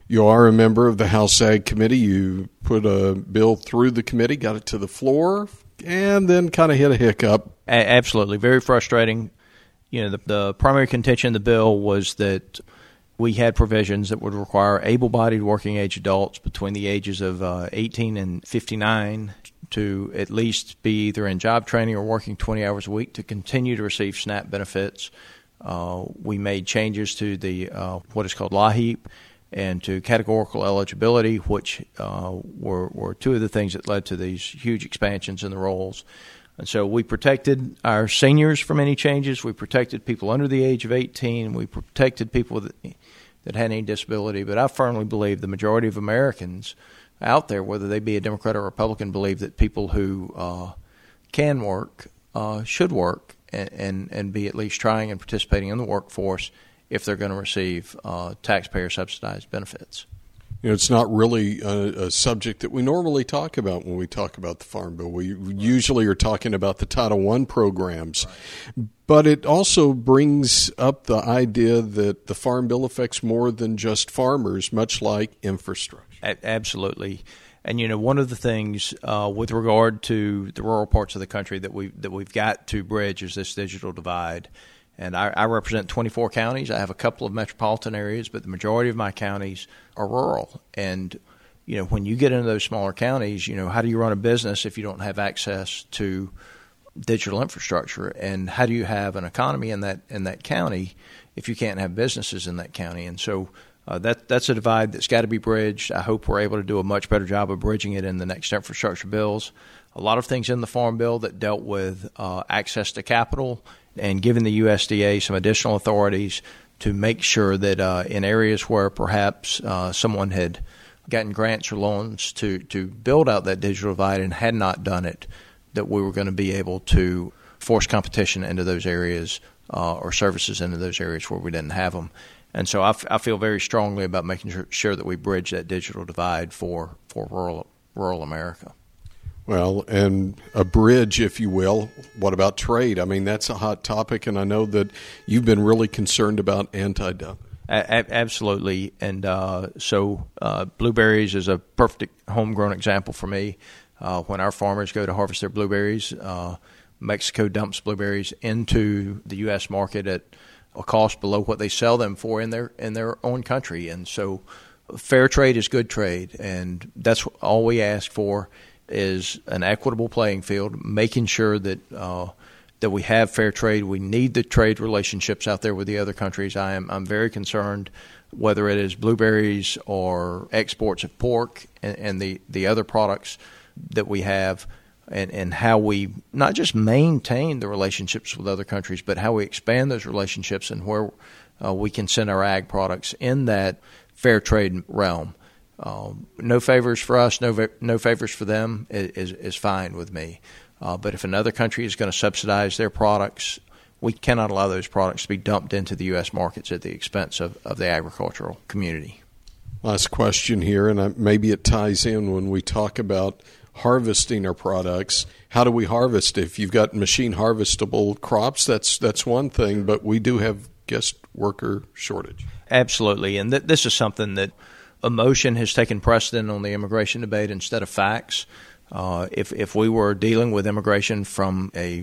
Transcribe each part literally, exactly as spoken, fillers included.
You are a member of the House Ag Committee. You put a bill through the committee, got it to the floor, and then kind of hit a hiccup. A- absolutely. Very frustrating. You know, the, the primary contention of the bill was that we had provisions that would require able-bodied working-age adults between the ages of uh, eighteen and fifty-nine to at least be either in job training or working twenty hours a week to continue to receive SNAP benefits. Uh, we made changes to the uh, what is called LAHEAP and to categorical eligibility, which uh, were, were two of the things that led to these huge expansions in the rolls. And so we protected our seniors from any changes. We protected people under the age of eighteen. We protected people that, that had any disability. But I firmly believe the majority of Americans out there, whether they be a Democrat or Republican, believe that people who uh, can work uh, should work and, and, and be at least trying and participating in the workforce if they're going to receive uh, taxpayer-subsidized benefits. You know, it's not really a, a subject that we normally talk about when we talk about the Farm Bill. We right. usually are talking about the Title One programs. Right. But it also brings up the idea that the Farm Bill affects more than just farmers, much like infrastructure. A- absolutely. And, you know, one of the things uh, with regard to the rural parts of the country that, we, that we've got to bridge is this digital divide. And I, I represent twenty-four counties. I have a couple of metropolitan areas, but the majority of my counties are rural. And, you know, when you get into those smaller counties, you know, how do you run a business if you don't have access to digital infrastructure? And how do you have an economy in that in that county if you can't have businesses in that county? And so uh, that that's a divide that's got to be bridged. I hope we're able to do a much better job of bridging it in the next infrastructure bills. A lot of things in the Farm Bill that dealt with uh, access to capital and giving the U S D A some additional authorities to make sure that uh, in areas where perhaps uh, someone had gotten grants or loans to, to build out that digital divide and had not done it, that we were going to be able to force competition into those areas uh, or services into those areas where we didn't have them. And so I, f- I feel very strongly about making sure, sure that we bridge that digital divide for, for rural rural America. Well, and a bridge, if you will. What about trade? I mean, that's a hot topic, and I know that you've been really concerned about anti-dumping. A- absolutely. And uh, so uh, blueberries is a perfect homegrown example for me. Uh, when our farmers go to harvest their blueberries, uh, Mexico dumps blueberries into the U S market at a cost below what they sell them for in their in their own country. And so fair trade is good trade, and that's all we ask for is an equitable playing field, making sure that uh, that we have fair trade. We need the trade relationships out there with the other countries. I am I'm very concerned whether it is blueberries or exports of pork and, and the, the other products that we have, and, and how we not just maintain the relationships with other countries, but how we expand those relationships and where uh, we can send our ag products in that fair trade realm. Um, no favors for us, no no favors for them is is fine with me. Uh, but if another country is going to subsidize their products, we cannot allow those products to be dumped into the U S markets at the expense of, of the agricultural community. Last question here, and maybe it ties in when we talk about harvesting our products. How do we harvest? If you've got machine harvestable crops, that's that's one thing, but we do have guest worker shortage. Absolutely, and th- this is something that emotion has taken precedent on the immigration debate instead of facts. Uh, if if we were dealing with immigration from a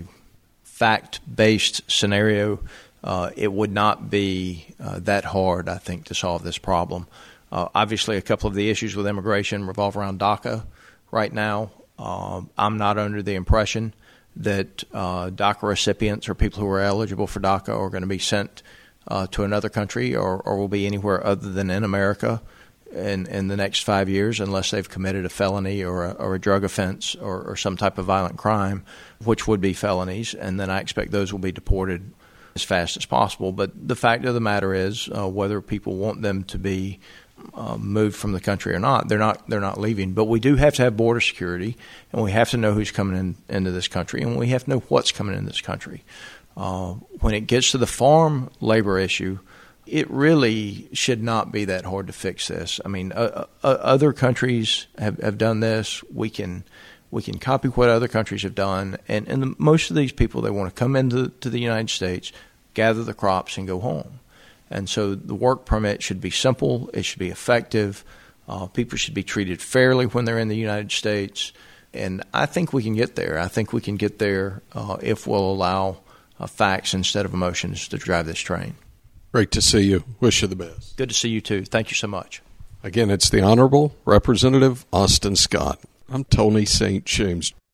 fact-based scenario, uh, it would not be uh, that hard, I think, to solve this problem. Uh, obviously, a couple of the issues with immigration revolve around DACA right now. Uh, I'm not under the impression that uh, DACA recipients or people who are eligible for DACA are going to be sent uh, to another country or, or will be anywhere other than in America in, in the next five years unless they've committed a felony or a, or a drug offense or, or some type of violent crime, which would be felonies, and then I expect those will be deported as fast as possible. But the fact of the matter is, uh, whether people want them to be uh, moved from the country or not, they're not they're not leaving. But we do have to have border security, and we have to know who's coming in, into this country, and we have to know what's coming in this country. Uh, when it gets to the farm labor issue, it really should not be that hard to fix this. I mean, uh, uh, other countries have, have done this. We can we can copy what other countries have done, and, and the, most of these people, they want to come into to the United States, gather the crops, and go home. And so the work permit should be simple. It should be effective. Uh, people should be treated fairly when they're in the United States. And I think we can get there. I think we can get there uh, if we'll allow uh, facts instead of emotions to drive this train. Great to see you. Wish you the best. Good to see you, too. Thank you so much. Again, it's the Honorable Representative Austin Scott. I'm Tony Saint James.